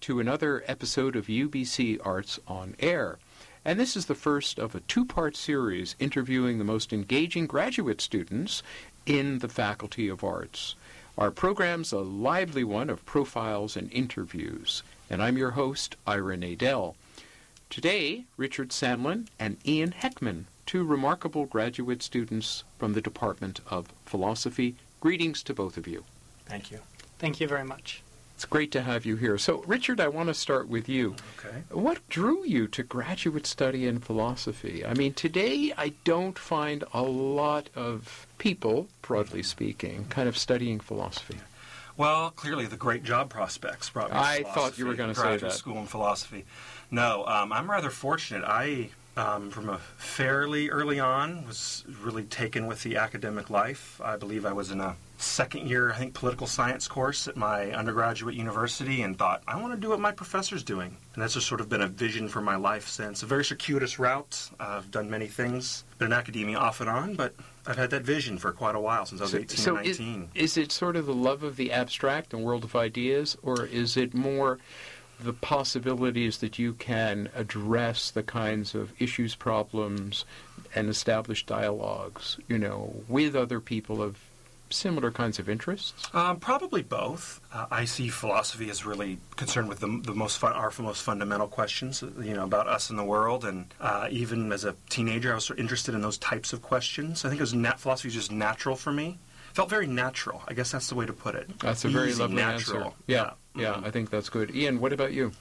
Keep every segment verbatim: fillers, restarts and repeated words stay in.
to another episode of U B C Arts on Air. And this is the first of a two-part series interviewing the most engaging graduate students in the Faculty of Arts. Our program's a lively one of profiles and interviews, and I'm your host, Ira Nadel. Today, Richard Sandlin and Ian Heckman, two remarkable graduate students from the Department of Philosophy. Greetings to both of you. Thank you. Thank you very much. It's great to have you here. So, Richard, I want to start with you. Okay. What drew you to graduate study in philosophy? I mean, today I don't find a lot of people, broadly speaking, kind of studying philosophy. Well, clearly the great job prospects brought me to I philosophy, thought you were going to say graduate that. school in philosophy. No, um, I'm rather fortunate. I, um, from a fairly early on, was really taken with the academic life. I believe I was in a second year, I think, political science course at my undergraduate university and thought, I want to do what my professor's doing. And that's just sort of been a vision for my life since. A very circuitous route. Uh, I've done many things. Been in academia off and on, but I've had that vision for quite a while, since I was So, eighteen so or nineteen. Is, is it sort of the love of the abstract and world of ideas, or is it more the possibilities that you can address the kinds of issues, problems, and establish dialogues, you know, with other people of similar kinds of interests? Um, probably both. Uh, I see philosophy as really concerned with the, the most fun, our most fundamental questions, you know, about us and the world. And uh, even as a teenager, I was sort of interested in those types of questions. I think it was nat- philosophy was just natural for me. Felt very natural. I guess that's the way to put it. That's a very Easy, lovely natural. answer. Yeah, Yeah, yeah, Mhm. I think that's good. Ian, what about you?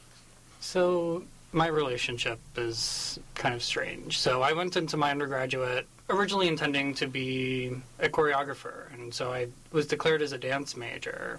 So my relationship is kind of strange. So I went into my undergraduate originally intending to be a choreographer, and so I was declared as a dance major.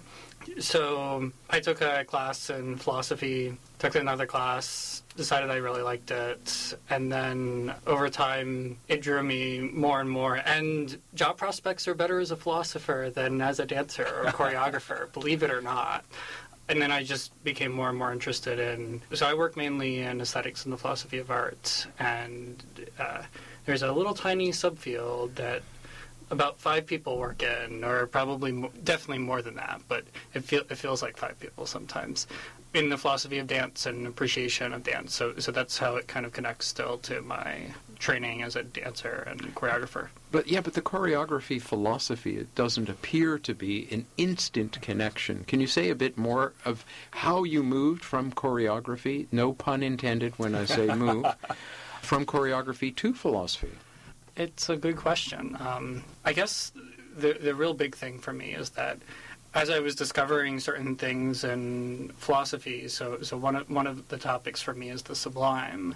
So I took a class in philosophy, took another class, decided I really liked it, and then over time it drew me more and more. And job prospects are better as a philosopher than as a dancer or a choreographer, believe it or not. And then I just became more and more interested in, so I work mainly in aesthetics and the philosophy of art, and uh, there's a little tiny subfield that about five people work in, or probably mo- definitely more than that, but it, feel, it feels like five people sometimes, in the philosophy of dance and appreciation of dance. So, so that's how it kind of connects still to my training as a dancer and choreographer. But yeah, but the choreography philosophy, it doesn't appear to be an instant connection. Can you say a bit more of how you moved from choreography, no pun intended when I say move, from choreography to philosophy? It's a good question. Um, I guess the the real big thing for me is that as I was discovering certain things in philosophy, so so one of, one of the topics for me is the sublime.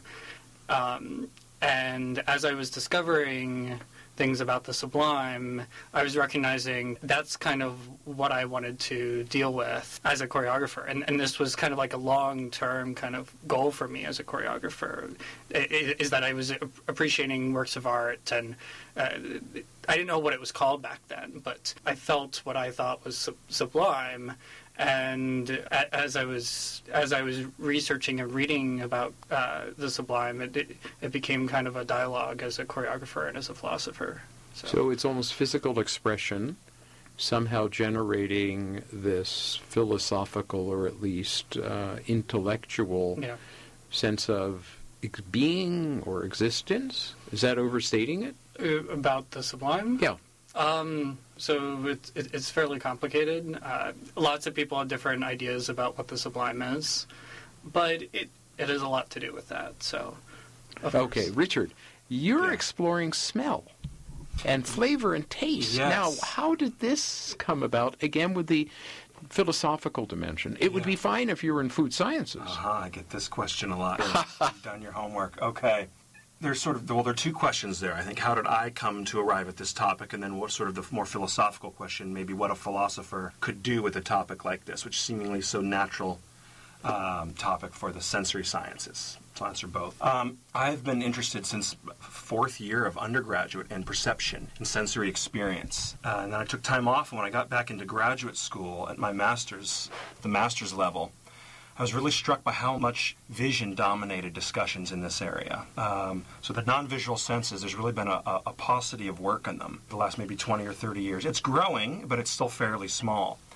Um, and as I was discovering things about the sublime, I was recognizing that's kind of what I wanted to deal with as a choreographer. And, and this was kind of like a long-term kind of goal for me as a choreographer, is that I was appreciating works of art, and uh, I didn't know what it was called back then, but I felt what I thought was sub- sublime. And as I was as I was researching and reading about uh, the sublime, it, it it became kind of a dialogue as a choreographer and as a philosopher. So, So it's almost physical expression, somehow generating this philosophical or at least uh, intellectual yeah. sense of ex- being or existence. Is that overstating it? Uh, about the sublime? Yeah. Um, so it, it, it's fairly complicated. Uh, lots of people have different ideas about what the sublime is, but it it has a lot to do with that. So, of Okay, course. Richard, you're Yeah. exploring smell and flavor and taste. Yes. Now, how did this come about, again, with the philosophical dimension? It would Yeah. be fine if you were in food sciences. Uh-huh, I get this question a lot. You've done your homework. Okay. There's sort of, well, there are two questions there. I think, how did I come to arrive at this topic? And then what sort of the more philosophical question, maybe what a philosopher could do with a topic like this, which seemingly so natural um, topic for the sensory sciences. So I'll answer both. Um, I've been interested since fourth year of undergraduate in perception and sensory experience. Uh, and then I took time off, and when I got back into graduate school at my master's, the master's level, I was really struck by how much vision dominated discussions in this area. Um, so the non-visual senses, there's really been a, a, a paucity of work on them the last maybe twenty or thirty years. It's growing, but it's still fairly small.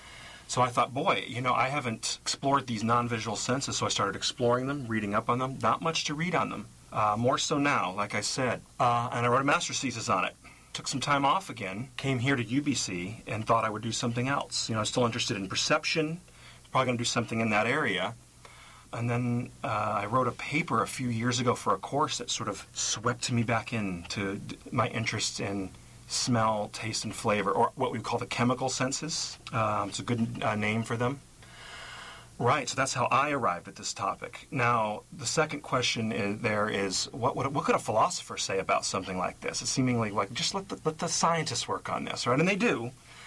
So I thought, boy, you know, I haven't explored these non-visual senses, so I started exploring them, reading up on them. Not much to read on them. Uh, more so now, like I said. Uh, and I wrote a master's thesis on it. Took some time off again, came here to U B C, and thought I would do something else. You know, I was still interested in perception, probably going to do something in that area. And then uh, I wrote a paper a few years ago for a course that sort of swept me back into my interest in smell, taste, and flavor, or what we call the chemical senses. Um, it's a good uh, name for them. Right, so that's how I arrived at this topic. Now, the second question is, there is, what, what what could a philosopher say about something like this? It's seemingly like, just let the, let the scientists work on this, right? And they do.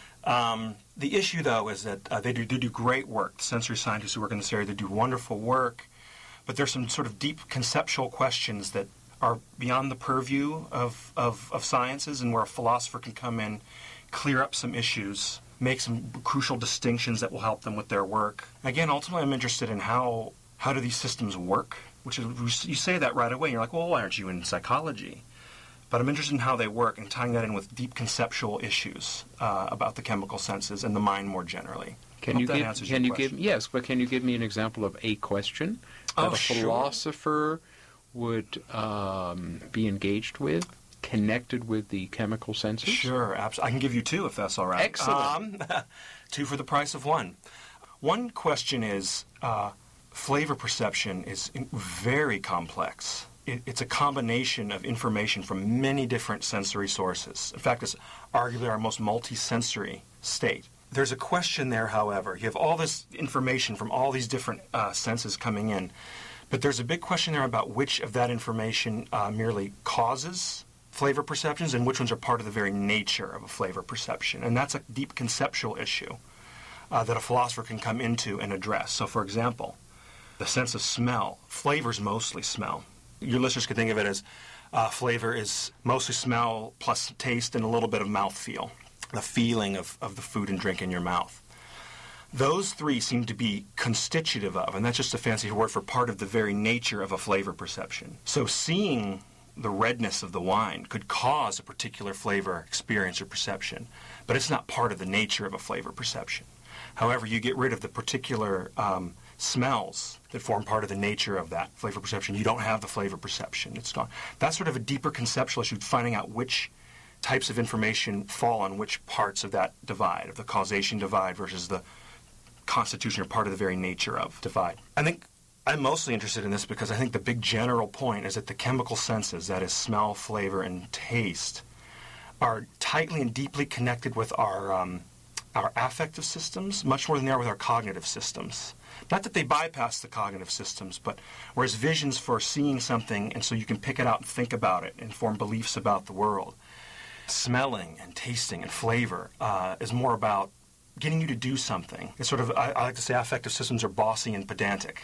Um, the issue, though, is that uh, they, do, they do great work. The sensory scientists who work in this area, they do wonderful work. But there's some sort of deep conceptual questions that are beyond the purview of, of, of sciences, and where a philosopher can come in, clear up some issues, make some crucial distinctions that will help them with their work. Again, ultimately, I'm interested in how how do these systems work, which is, you say that right away, and you're like, well, why aren't you in psychology? But I'm interested in how they work and tying that in with deep conceptual issues uh, about the chemical senses and the mind more generally. Can you give? Can you give? Yes, but can you give me an example of a question that oh, a sure. philosopher would um, be engaged with, connected with the chemical senses? Sure, absolutely. I can give you two if that's all right. Excellent. Um, two for the price of one. One question is uh, flavor perception is very complex. It, it's a combination of information from many different sensory sources. In fact, it's arguably our most multi-sensory state. There's a question there, however. You have all this information from all these different uh, senses coming in, but there's a big question there about which of that information uh, merely causes flavor perceptions and which ones are part of the very nature of a flavor perception. And that's a deep conceptual issue uh, that a philosopher can come into and address. So, for example, the sense of smell. Flavors mostly smell. Your listeners could think of it as uh, flavor is mostly smell plus taste and a little bit of mouthfeel, the feeling of, of the food and drink in your mouth. Those three seem to be constitutive of, and that's just a fancy word for part of the very nature of a flavor perception. So seeing the redness of the wine could cause a particular flavor experience or perception, but it's not part of the nature of a flavor perception. However, you get rid of the particular um, smells that form part of the nature of that flavor perception. You don't have the flavor perception. It's gone. That's sort of a deeper conceptual issue, finding out which types of information fall on which parts of that divide, of the causation divide versus the constitution or part of the very nature of divide. I think I'm mostly interested in this because I think the big general point is that the chemical senses, that is smell, flavor, and taste, are tightly and deeply connected with our um, our affective systems, much more than they are with our cognitive systems. Not that they bypass the cognitive systems, but whereas vision's for seeing something and so you can pick it out and think about it and form beliefs about the world, smelling and tasting and flavor uh, is more about getting you to do something. It's sort of, I, I like to say affective systems are bossy and pedantic.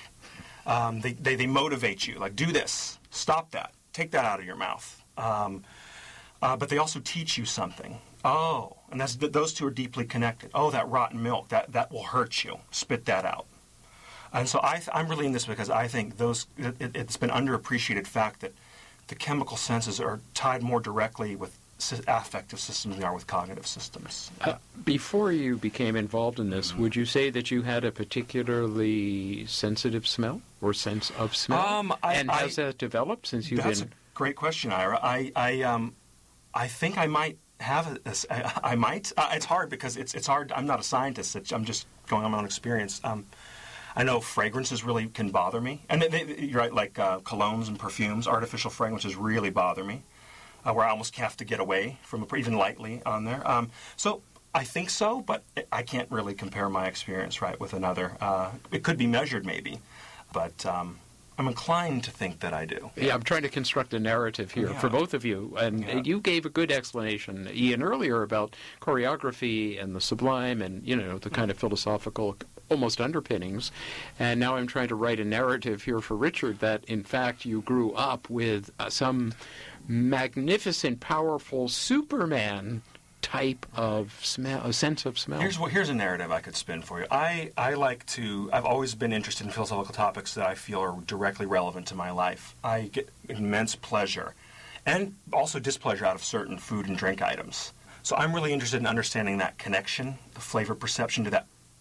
Um, they, they, they motivate you, like, do this, stop that, take that out of your mouth. Um, uh, but they also teach you something. Oh, and that's, those two are deeply connected. Oh, that rotten milk, that, that will hurt you. Spit that out. And so I th- I'm really in this because I think those it, it's been underappreciated fact that the chemical senses are tied more directly with affective systems than they are with cognitive systems. Uh, before you became involved in this, mm-hmm. would you say that you had a particularly sensitive smell or sense of smell? Um, I, and has I, that developed since you've that's been... That's a great question, Ira. I, I, um, I think I might have a, a I might. Uh, it's hard because it's it's hard. I'm not a scientist. It's, I'm just going on my own experience. Um, I know fragrances really can bother me. And they, they, you're right, like uh, colognes and perfumes, artificial fragrances really bother me. Uh, where I almost have to get away from it, even lightly on there. Um, so I think so, but I can't really compare my experience, right, with another. Uh, it could be measured, maybe, but um, I'm inclined to think that I do. Yeah, I'm trying to construct a narrative here yeah. for both of you, and yeah. you gave a good explanation, Ian, earlier about choreography and the sublime and, you know, the kind of philosophical almost underpinnings, and now I'm trying to write a narrative here for Richard that, in fact, you grew up with uh, some magnificent, powerful Superman type of smell, a sense of smell. Here's what here's a narrative I could spin for you. I, I like to. I've always been interested in philosophical topics that I feel are directly relevant to my life. I get immense pleasure, and also displeasure out of certain food and drink items. So I'm really interested in understanding that connection, the flavor perception to that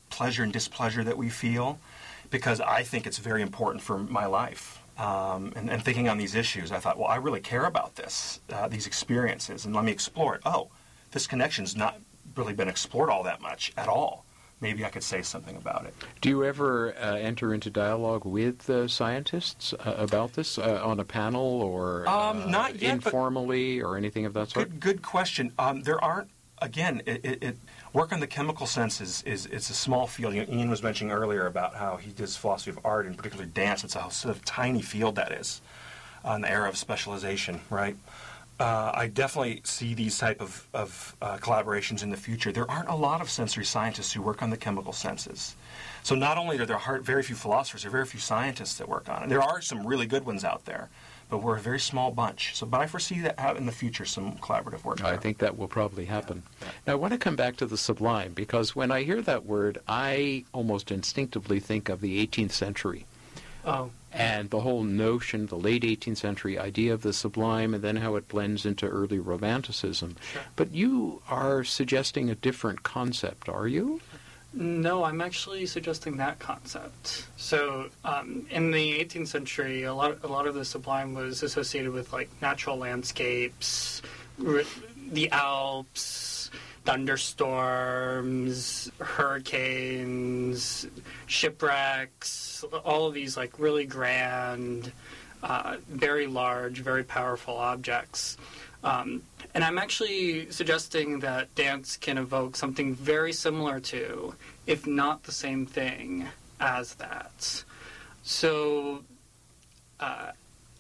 pleasure and displeasure that we feel, because I think it's very important for my life. Um, and, and thinking on these issues, I thought, well, I really care about this, uh, these experiences, and let me explore it. Oh, this connection's not really been explored all that much at all. Maybe I could say something about it. Do you ever uh, enter into dialogue with uh, scientists uh, about this uh, on a panel or um, uh, not yet, informally or anything of that sort? Good, good question. Um, there aren't, again, it, it, it, work on the chemical senses is it's a small field. You know, Ian was mentioning earlier about how he does philosophy of art and particularly dance. It's a sort of tiny field that is uh, in the era of specialization, right? Uh, I definitely see these type of, of uh, collaborations in the future. There aren't a lot of sensory scientists who work on the chemical senses. So not only are there hard, very few philosophers, there are very few scientists that work on it. There are some really good ones out there, but we're a very small bunch. So, but I foresee that out in the future some collaborative work there. I think that will probably happen. Yeah. Yeah. Now, I want to come back to the sublime, because when I hear that word, I almost instinctively think of the eighteenth century. Oh. And the whole notion, the late eighteenth century idea of the sublime, and then how it blends into early Romanticism. Sure. But you are suggesting a different concept, are you? No, I'm actually suggesting that concept. So, um, in the eighteenth century, a lot, a lot of the sublime was associated with like natural landscapes, r- the Alps, thunderstorms, hurricanes, shipwrecks, all of these like really grand, uh, very large, very powerful objects. Um, and I'm actually suggesting that dance can evoke something very similar to, if not the same thing, as that. So, uh,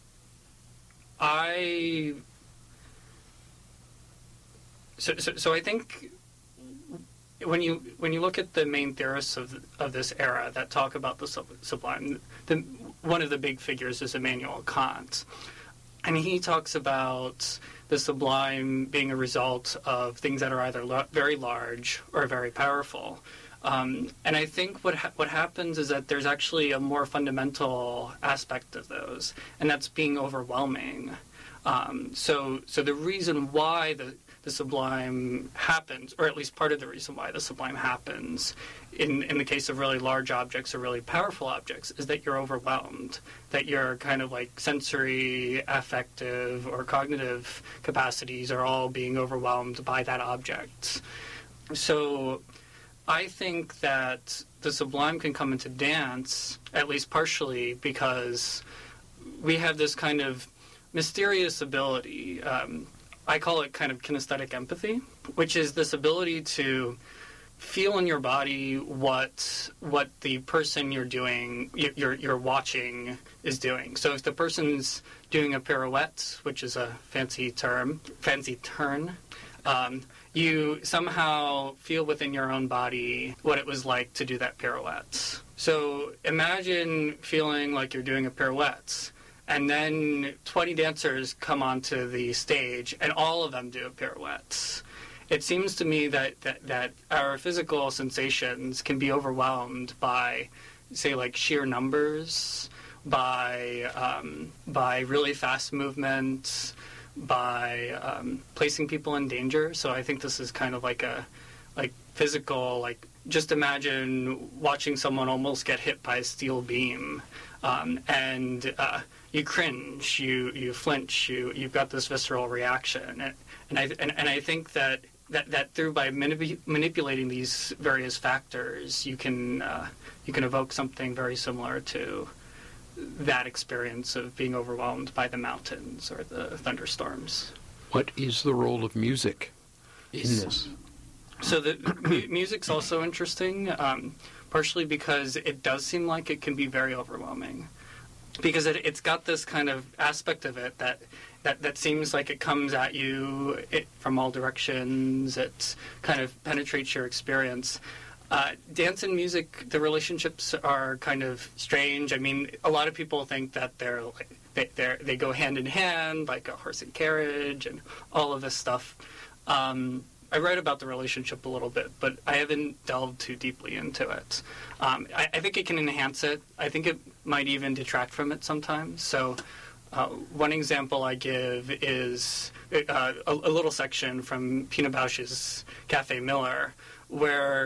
I... So, so, so I think when you when you look at the main theorists of of this era that talk about the sub, sublime, the, one of the big figures is Immanuel Kant, and he talks about the sublime being a result of things that are either lo- very large or very powerful. Um, and I think what ha- what happens is that there's actually a more fundamental aspect of those, and that's being overwhelming. Um, so so the reason why the the sublime happens, or at least part of the reason why the sublime happens, in, in the case of really large objects or really powerful objects, is that you're overwhelmed, that your kind of like sensory, affective, or cognitive capacities are all being overwhelmed by that object. So I think that the sublime can come into dance, at least partially, because we have this kind of mysterious ability. Um, I call it kind of kinesthetic empathy, which is this ability to feel in your body what what the person you're doing, you're you're watching, is doing. So if the person's doing a pirouette, which is a fancy term, fancy turn, um, you somehow feel within your own body what it was like to do that pirouette. So imagine feeling like you're doing a pirouette, and then twenty dancers come onto the stage, and all of them do a pirouette. It seems to me that, that, that our physical sensations can be overwhelmed by, say, like sheer numbers, by um, by really fast movement, by um, placing people in danger. So I think this is kind of like a like physical, like just imagine watching someone almost get hit by a steel beam, um, and uh, you cringe, you you flinch, you you've got this visceral reaction, and, and I and, and I think that. That, that through by manip- manipulating these various factors, you can uh, you can evoke something very similar to that experience of being overwhelmed by the mountains or the thunderstorms. What is the role of music in this? So the mu- music's also interesting, um, partially because it does seem like it can be very overwhelming, because it, it's got this kind of aspect of it that. That, that seems like it comes at you it, from all directions. It kind of penetrates your experience. Uh, dance and music, the relationships are kind of strange. I mean, a lot of people think that they're like, they they they go hand in hand, like a horse and carriage, and all of this stuff. Um, I write about the relationship a little bit, but I haven't delved too deeply into it. Um, I, I think it can enhance it. I think it might even detract from it sometimes. So. Uh, one example I give is uh, a, a little section from Pina Bausch's Café Miller, where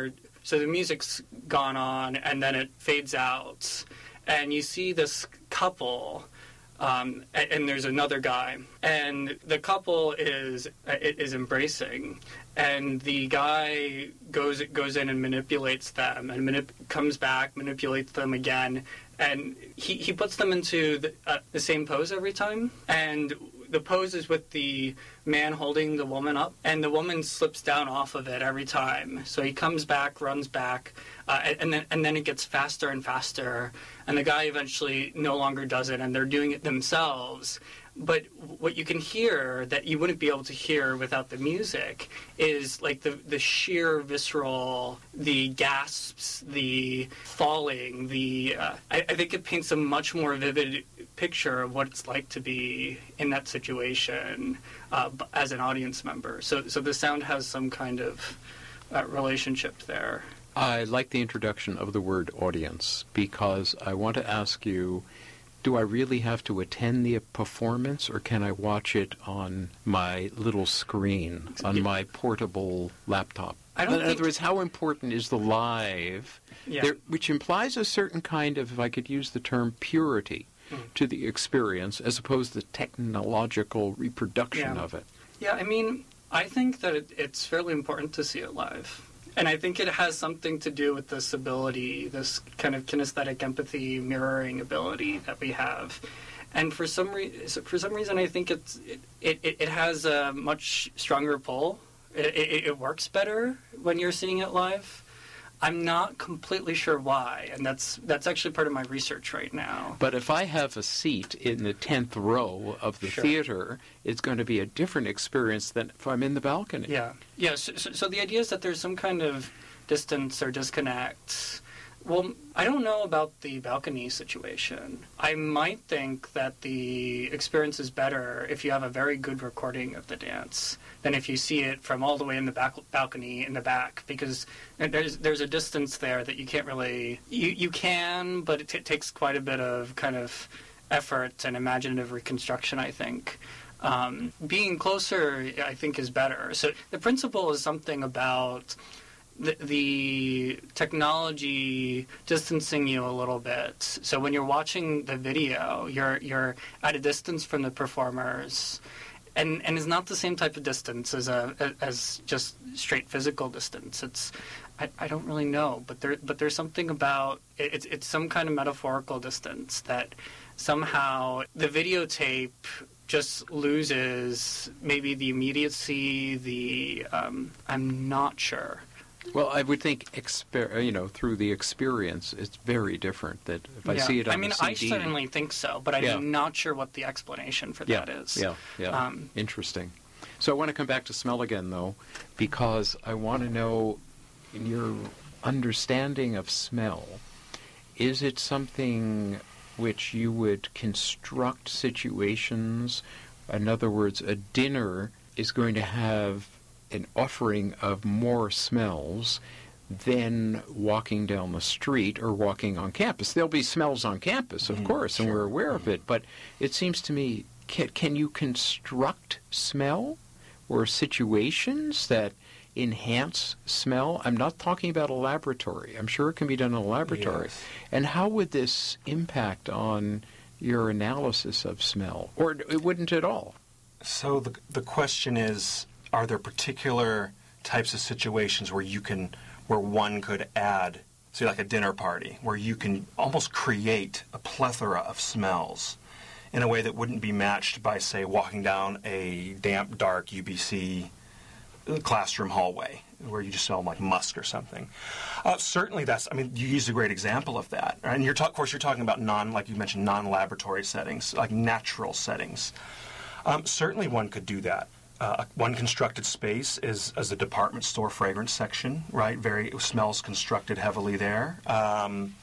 So the music's gone on, and then it fades out, and you see this couple, um, and, and there's another guy, and the couple is is embracing, and the guy goes goes in and manipulates them, and manip- comes back, manipulates them again, and he, he puts them into the, uh, the same pose every time, and the pose is with the man holding the woman up, and the woman slips down off of it every time. So he comes back, runs back, uh, and, and then and then it gets faster and faster, and the guy eventually no longer does it, and they're doing it themselves. But what you can hear that you wouldn't be able to hear without the music is like the, the sheer visceral, the gasps, the falling, the uh, I, I think it paints a much more vivid picture of what it's like to be in that situation uh, as an audience member. So, so the sound has some kind of uh, relationship there. I like the introduction of the word audience because I want to ask you, do I really have to attend the performance, or can I watch it on my little screen, on my portable laptop? I don't In think... other words, how important is the live, yeah. there, which implies a certain kind of, if I could use the term, purity mm. to the experience, as opposed to technological reproduction yeah. of it? Yeah, I mean, I think that it, it's fairly important to see it live. And I think it has something to do with this ability, this kind of kinesthetic empathy, mirroring ability that we have. And for some re- for some reason, I think it's it, it, it has a much stronger pull. It, it, it works better when you're seeing it live. I'm not completely sure why, and that's that's actually part of my research right now. But if I have a seat in the tenth row of the sure. theater, it's going to be a different experience than if I'm in the balcony. Yeah, yeah. So, so, so the idea is that there's some kind of distance or disconnect. Well, I don't know about the balcony situation. I might think that the experience is better if you have a very good recording of the dance than if you see it from all the way in the back balcony in the back, because there's there's a distance there that you can't really... You, you can, but it t- takes quite a bit of kind of effort and imaginative reconstruction, I think. Um, being closer, I think, is better. So the principle is something about... The, the technology distancing you a little bit. So when you're watching the video, you're you're at a distance from the performers, and and it's not the same type of distance as a as just straight physical distance. It's I, I don't really know, but there but there's something about it, it's it's some kind of metaphorical distance that somehow the videotape just loses maybe the immediacy. The um, I'm not sure. Well, I would think, exper- you know, through the experience, it's very different. That if I yeah. see it on I mean, the C D... I certainly think so, but I'm yeah. not sure what the explanation for yeah. that is. Yeah, yeah, um, interesting. So I want to come back to smell again, though, because I want to know, in your understanding of smell, is it something which you would construct situations? In other words, a dinner is going to have an offering of more smells than walking down the street or walking on campus. There'll be smells on campus, of mm, course, sure. and we're aware mm. of it, but it seems to me, can, can you construct smell or situations that enhance smell? I'm not talking about a laboratory. I'm sure it can be done in a laboratory. Yes. And how would this impact on your analysis of smell? Or it wouldn't at all? So the the question is, are there particular types of situations where you can, where one could add, say like a dinner party, where you can almost create a plethora of smells in a way that wouldn't be matched by, say, walking down a damp, dark U B C classroom hallway where you just smell like musk or something? Uh, certainly that's, I mean, you used a great example of that. Right? And you're ta- of course, you're talking about non, like you mentioned, non-laboratory settings, like natural settings. Um, certainly one could do that. Uh, one constructed space is as a department store fragrance section, right? Very smells constructed heavily there. Um,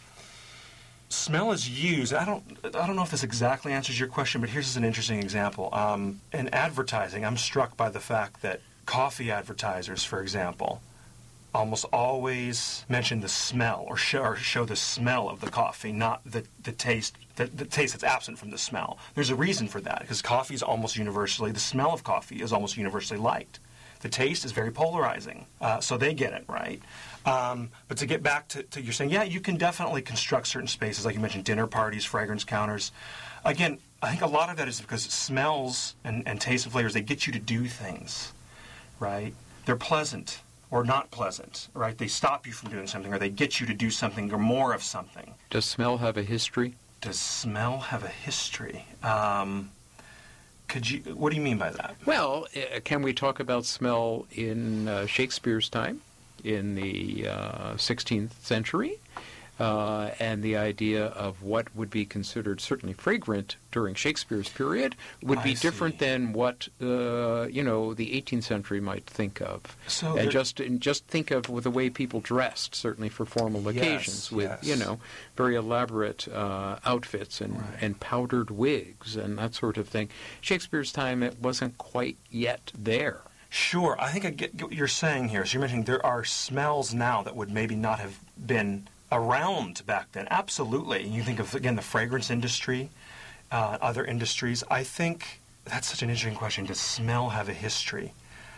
smell is used. I don't. I don't know if this exactly answers your question, but here's an interesting example. Um, in advertising, I'm struck by the fact that coffee advertisers, for example, almost always mention the smell or show, or show the smell of the coffee, not the the taste. The, the taste that's absent from the smell. There's a reason for that, because coffee is almost universally, the smell of coffee is almost universally liked. The taste is very polarizing, uh, so they get it, right? Um, but to get back to, to you're saying, yeah, you can definitely construct certain spaces, like you mentioned, dinner parties, fragrance counters. Again, I think a lot of that is because smells and, and tastes and flavors, they get you to do things, right? They're pleasant or not pleasant, right? They stop you from doing something, or they get you to do something or more of something. Does smell have a history? Does smell have a history? Um, could you? What do you mean by that? Well, uh, can we talk about smell in uh, Shakespeare's time, in the uh, sixteenth century, uh, and the idea of what would be considered certainly fragrant during Shakespeare's period would be I different see. than what uh, you know the eighteenth century might think of. So and there- just and just think of the way people dressed, certainly for formal Yes, occasions, with yes. you know very elaborate uh, outfits and, Right. and powdered wigs and that sort of thing. Shakespeare's time, it wasn't quite yet there. Sure. I think I get, get what you're saying here. So you're mentioning there are smells now that would maybe not have been around back then. Absolutely. You think of, again, the fragrance industry, uh, other industries. I think that's such an interesting question. Does smell have a history?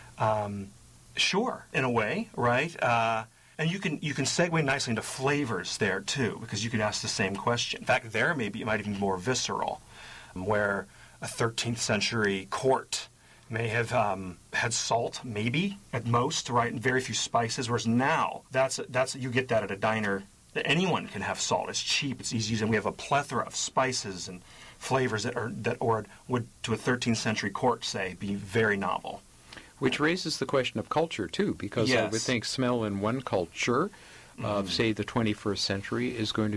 Um, sure, in a way, right? Uh, and you can you can segue nicely into flavors there, too, because you can ask the same question. In fact, there maybe it might even be more visceral, where a thirteenth century court may have um, had salt, maybe at most, right, and very few spices. Whereas now, that's that's you get that at a diner. That anyone can have salt. It's cheap. It's easy to use, and we have a plethora of spices and flavors that are that or would to a thirteenth century court say be very novel. Which raises the question of culture, too, because I would Yes. think smell in one culture of, say, the twenty-first century is going to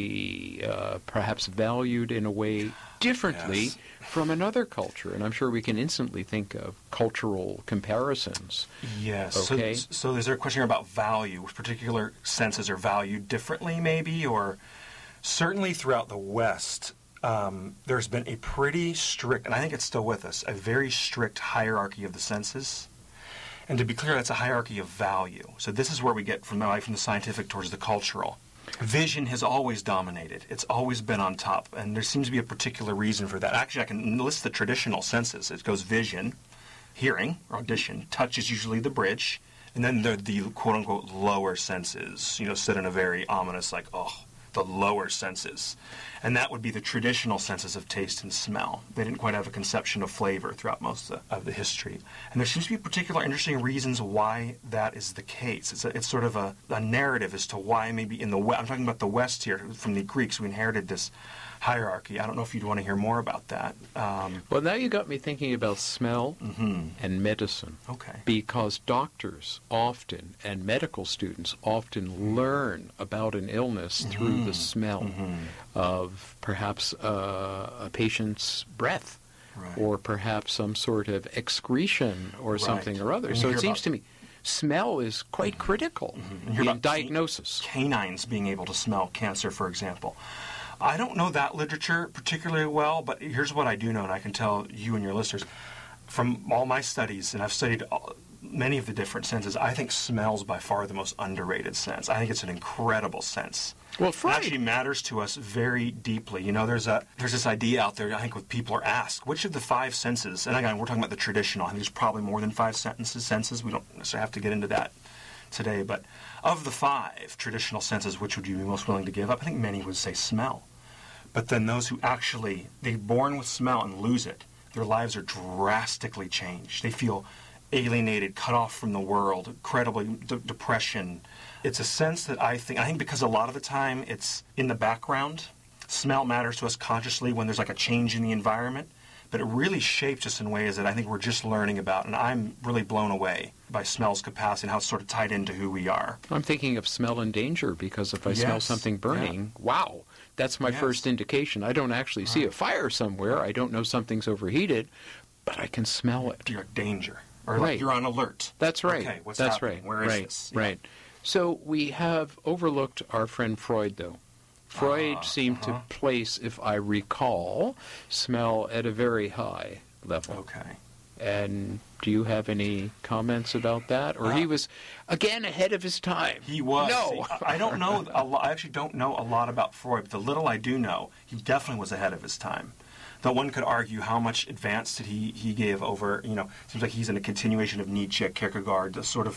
be uh, perhaps valued in a way differently Yes. from another culture. And I'm sure we can instantly think of cultural comparisons. Yes. Okay. So, so is there a question here about value? Which particular senses are valued differently, maybe? Or certainly throughout the West, um, there's been a pretty strict, and I think it's still with us, a very strict hierarchy of the senses. And to be clear, that's a hierarchy of value. So this is where we get from the, from the scientific towards the cultural. Vision has always dominated. It's always been on top, and there seems to be a particular reason for that. Actually, I can list the traditional senses. It goes vision, hearing, or audition, touch is usually the bridge, and then the, the quote-unquote lower senses, you know, sit in a very ominous, like, oh, the lower senses. And that would be the traditional senses of taste and smell. They didn't quite have a conception of flavor throughout most of the, of the history. And there seems to be particular interesting reasons why that is the case. It's, a, it's sort of a, a narrative as to why maybe in the West, I'm talking about the West here, from the Greeks, we inherited this hierarchy. I don't know if you'd want to hear more about that. Um, Well, now you got me thinking about smell mhm. and medicine. Okay. Because doctors often, and medical students often learn about an illness through the smell Mhm. of perhaps uh, a patient's breath, Right. or perhaps some sort of excretion or Right. something or other. And you So it hear seems about- to me smell is quite critical You hear in about can- diagnosis. Canines being able to smell cancer, for example. I don't know that literature particularly well, but here's what I do know, and I can tell you and your listeners. From all my studies, and I've studied all, many of the different senses, I think smell's by far the most underrated sense. I think it's an incredible sense. Well, It Freud, actually matters to us very deeply. You know, there's a there's this idea out there, I think, when people are asked, which of the five senses, and again, we're talking about the traditional, I think there's probably more than five sentences, senses. We don't necessarily have to get into that today, but of the five traditional senses, which would you be most willing to give up? I think many would say smell. But then those who actually, they're born with smell and lose it, their lives are drastically changed. They feel alienated, cut off from the world, incredibly de- depression. It's a sense that I think, I think because a lot of the time it's in the background. Smell matters to us consciously when there's like a change in the environment, but it really shapes us in ways that I think we're just learning about, and I'm really blown away by smell's capacity and how it's sort of tied into who we are. I'm thinking of smell and danger, because if I smell Yes, something burning, wow, that's my Yes. first indication. I don't actually see a fire somewhere. I don't know something's overheated, but I can smell it. You're in danger, or Right. like you're on alert. That's right. Okay, what's That's happening? right. Where is right. this? Yeah. Right. So we have overlooked our friend Freud, though. Freud Ah, seemed uh-huh. to place, if I recall, smell at a very high level. Okay. And do you have any comments about that? Or he Uh, was, again, ahead of his time. He was. No. See, I I don't know. A lot, I actually don't know a lot about Freud, but the little I do know, he definitely was ahead of his time. Though one could argue how much advance did he, he gave over, you know, seems like he's in a continuation of Nietzsche, Kierkegaard, the sort of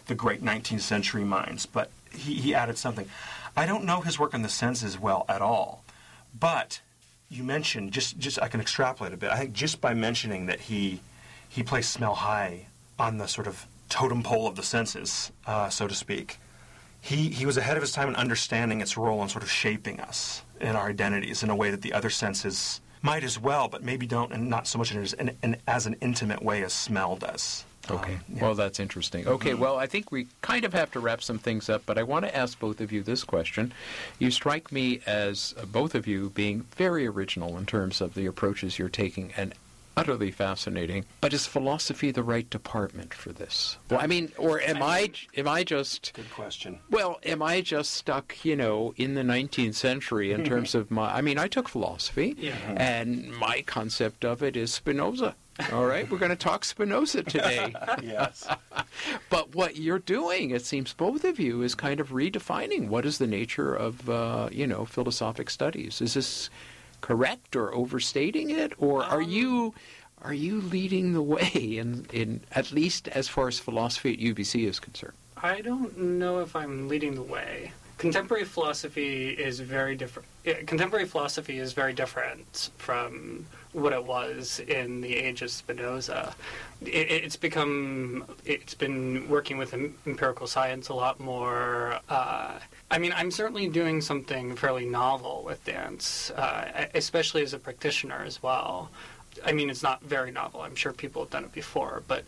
the great nineteenth century minds, but he, he added something. I don't know his work on the senses well at all, but you mentioned, just, just I can extrapolate a bit, I think just by mentioning that he, he placed smell high on the sort of totem pole of the senses, uh, so to speak, he, he was ahead of his time in understanding its role in sort of shaping us in our identities in a way that the other senses might as well, but maybe don't, and not so much in, in, in, as an intimate way as smell does. Okay. Um, yeah. Well, that's interesting. Okay, Mm-hmm. well, I think we kind of have to wrap some things up, but I want to ask both of you this question. You strike me as uh, both of you being very original in terms of the approaches you're taking and utterly fascinating. But is philosophy the right department for this? Well, I mean, or am I am I just Good question. well, am I just stuck, you know, in the nineteenth century in terms of my I mean, I took philosophy Yeah. and my concept of it is Spinoza. All right, we're going to talk Spinoza today. Yes. But what you're doing, it seems both of you, is kind of redefining what is the nature of, uh, you know, philosophic studies. Is this correct or overstating it, or are Um, you are you leading the way in, in at least as far as philosophy at U B C is concerned? I don't know if I'm leading the way. Contemporary philosophy is very different. Contemporary philosophy is very different from what it was in the age of Spinoza. It, it's become, it's been working with em- empirical science a lot more. Uh, I mean, I'm certainly doing something fairly novel with dance, uh, especially as a practitioner as well. I mean, it's not very novel. I'm sure people have done it before, but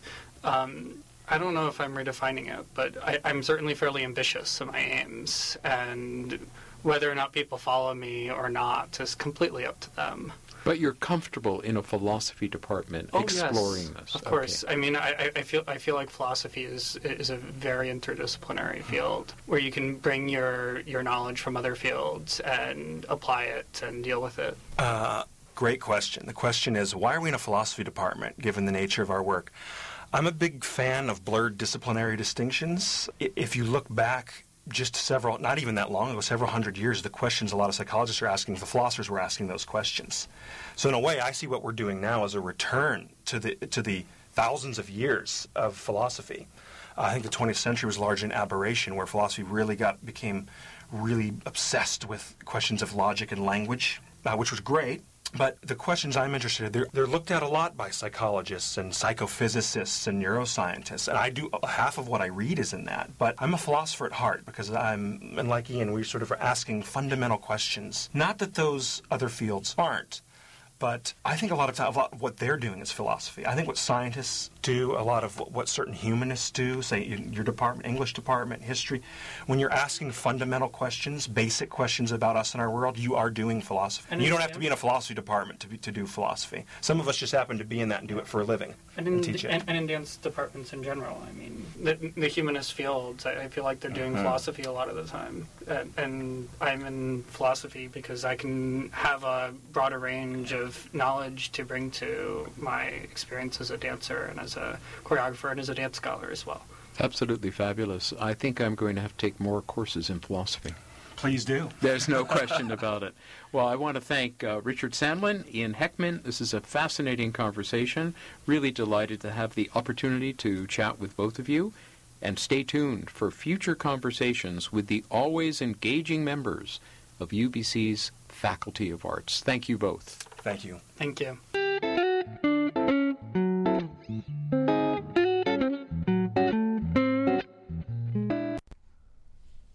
um, I don't know if I'm redefining it, but I, I'm certainly fairly ambitious in my aims, and whether or not people follow me or not is completely up to them. But you're comfortable in a philosophy department Oh, exploring yes, this. Of course. I mean, I, I feel I feel like philosophy is is a very interdisciplinary field where you can bring your your knowledge from other fields and apply it and deal with it. Uh, great question. The question is, why are we in a philosophy department, given the nature of our work? I'm a big fan of blurred disciplinary distinctions. I- If you look back just several, not even that long ago, several hundred years, the questions a lot of psychologists are asking, the philosophers were asking those questions. So in a way, I see what we're doing now as a return to the to the thousands of years of philosophy. Uh, I think the twentieth century was largely an aberration where philosophy really got became really obsessed with questions of logic and language, uh, which was great. But the questions I'm interested in, they're, they're looked at a lot by psychologists and psychophysicists and neuroscientists. And I do, half of what I read is in that. But I'm a philosopher at heart because I'm, and like Ian, we sort of are asking fundamental questions. Not that those other fields aren't, but I think a lot of time, a lot of what they're doing is philosophy. I think what scientists do, a lot of what, what certain humanists do, say in your department, English department, history, when you're asking fundamental questions, basic questions about us and our world, you are doing philosophy. And you in don't have to dance- be in a philosophy department to be, to do philosophy. Some of us just happen to be in that and do it for a living And and, in, teach it. and, and in dance departments in general, I mean, the, the humanist fields, I, I feel like they're doing Mhm. philosophy a lot of the time. And, and I'm in philosophy because I can have a broader range of knowledge to bring to my experience as a dancer and as a choreographer and as a dance scholar as well. Absolutely fabulous. I think I'm going to have to take more courses in philosophy. Please do. There's no question about it. Well, I want to thank uh, Richard Sandlin, Ian Heckman. This is a fascinating conversation. Really delighted to have the opportunity to chat with both of you. And stay tuned for future conversations with the always engaging members of U B C's Faculty of Arts. Thank you both. Thank you. Thank you.